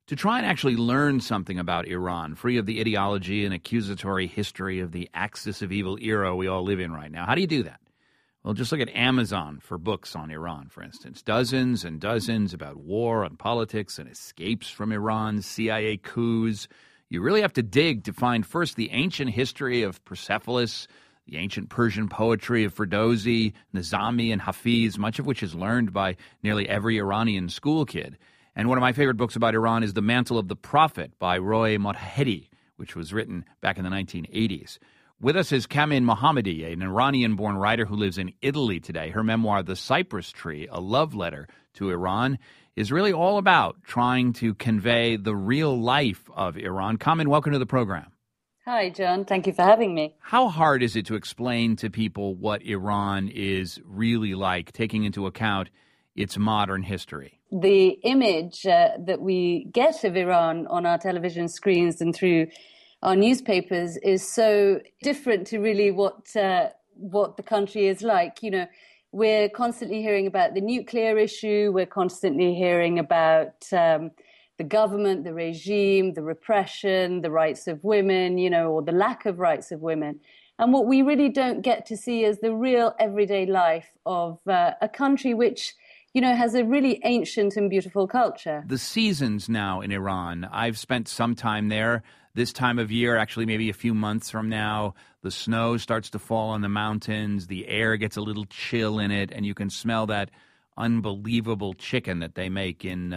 To try and actually learn something about Iran, free of the ideology and accusatory history of the axis of evil era we all live in right now. How do you do that? Well, just look at Amazon for books on Iran, for instance. Dozens and dozens about war and politics and escapes from Iran, CIA coups. You really have to dig to find first the ancient history of Persepolis, the ancient Persian poetry of Ferdowsi, Nizami, and Hafiz, much of which is learned by nearly every Iranian school kid. And one of my favorite books about Iran is The Mantle of the Prophet by Roy Motahedi, which was written back in the 1980s. With us is Kamin Mohammadi, an Iranian-born writer who lives in Italy today. Her memoir, The Cypress Tree, A Love Letter to Iran, is really all about trying to convey the real life of Iran. Kamin, welcome to the program. Hi, John. Thank you for having me. How hard is it to explain to people what Iran is really like, taking into account its modern history? The image that we get of Iran on our television screens and through our newspapers is so different to really what the country is like. You know, we're constantly hearing about the nuclear issue. We're constantly hearing about the government, the regime, the repression, the rights of women, you know, or the lack of rights of women. And what we really don't get to see is the real everyday life of a country which, you know, has a really ancient and beautiful culture. The seasons now in Iran, I've spent some time there. This time of year, actually maybe a few months from now, the snow starts to fall on the mountains, the air gets a little chill in it, and you can smell that unbelievable chicken that they make in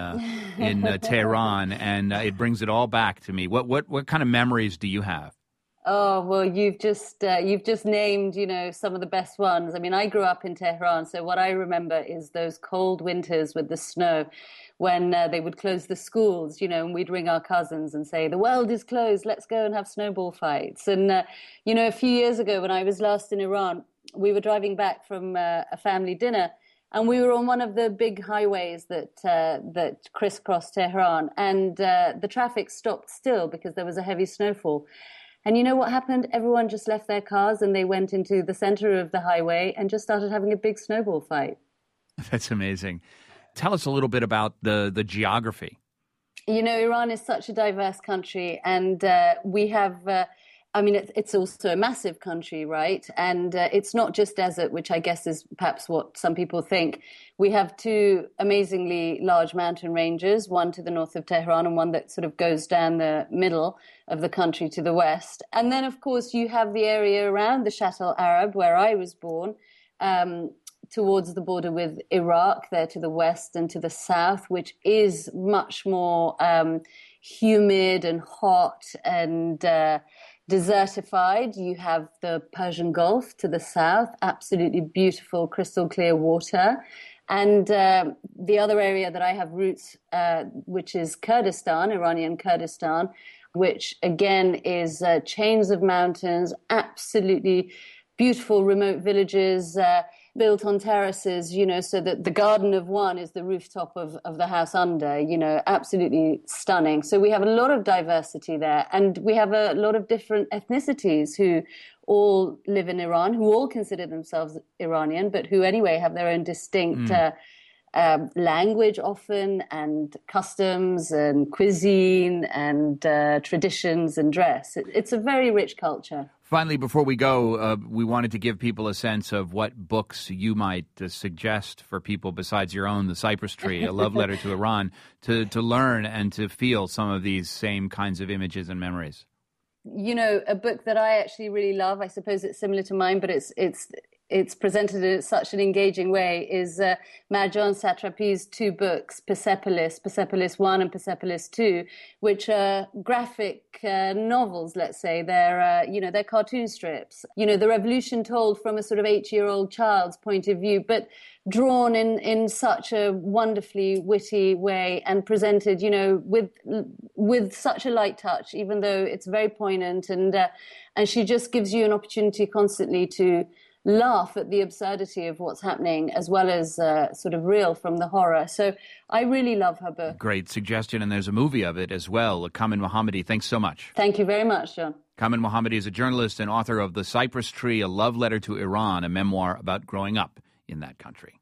Tehran, and it brings it all back to me. What kind of memories do you have? Oh, well, you've just named, you know, some of the best ones. I mean, I grew up in Tehran, so what I remember is those cold winters with the snow when they would close the schools, you know, and we'd ring our cousins and say, the world is closed, let's go and have snowball fights. And, you know, a few years ago when I was last in Iran, we were driving back from a family dinner, and we were on one of the big highways that crisscross Tehran, and the traffic stopped still because there was a heavy snowfall. And you know what happened? Everyone just left their cars and they went into the center of the highway and just started having a big snowball fight. That's amazing. Tell us a little bit about the geography. You know, Iran is such a diverse country, and we have, it's also a massive country, right? And it's not just desert, which I guess is perhaps what some people think. We have two amazingly large mountain ranges, one to the north of Tehran and one that sort of goes down the middle of the country to the west. And then, of course, you have the area around the Shatt al-Arab, where I was born, towards the border with Iraq, there to the west and to the south, which is much more humid and hot and desertified. You have the Persian Gulf to the south, absolutely beautiful, crystal clear water. And the other area that I have roots, which is Kurdistan, Iranian Kurdistan, which again is chains of mountains, absolutely beautiful remote villages, built on terraces, you know, so that the garden of one is the rooftop of the house under, you know, absolutely stunning. So we have a lot of diversity there, and we have a lot of different ethnicities who all live in Iran, who all consider themselves Iranian, but who anyway have their own distinct language often, and customs and cuisine and traditions and dress. It's a very rich culture. Finally, before we go, we wanted to give people a sense of what books you might suggest for people besides your own, The Cypress Tree, A Love Letter to Iran, to learn and to feel some of these same kinds of images and memories. You know, a book that I actually really love, I suppose it's similar to mine, but it's presented in such an engaging way, is Marjan Satrapi's two books, Persepolis 1 and Persepolis 2, which are graphic novels, let's say. They're cartoon strips. You know, the revolution told from a sort of 8-year-old child's point of view, but drawn in such a wonderfully witty way and presented, you know, with such a light touch, even though it's very poignant. And she just gives you an opportunity constantly to laugh at the absurdity of what's happening, as well as sort of reel from the horror. So I really love her book. Great suggestion, and there's a movie of it as well. Kamin Mohammadi, thanks so much. Thank you very much, John. Kamin Mohammadi is a journalist and author of The Cypress Tree, A Love Letter to Iran, a memoir about growing up in that country.